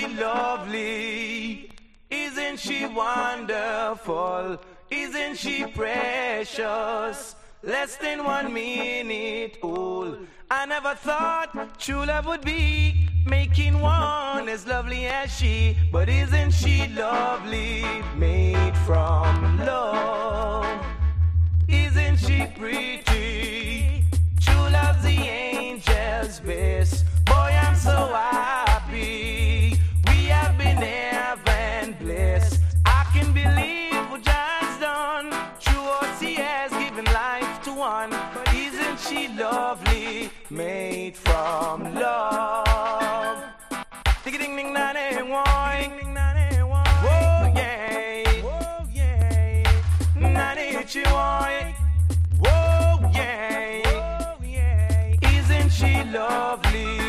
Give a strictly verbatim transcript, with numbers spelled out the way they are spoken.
she lovely? Isn't she wonderful? Isn't she precious? Less than one minute old. I never thought true love would be making one as lovely as she. But isn't she lovely? Made from love. Isn't she pretty? True love's the angel's best. Boy, I'm so happy. We have been heaven blessed. I can believe what God's done. True O C has given life to one. But isn't she lovely? Made from love. Ding ding ding na na why? Whoa yeah. Whoa yeah. Na na chi why? Whoa yeah. Isn't she lovely?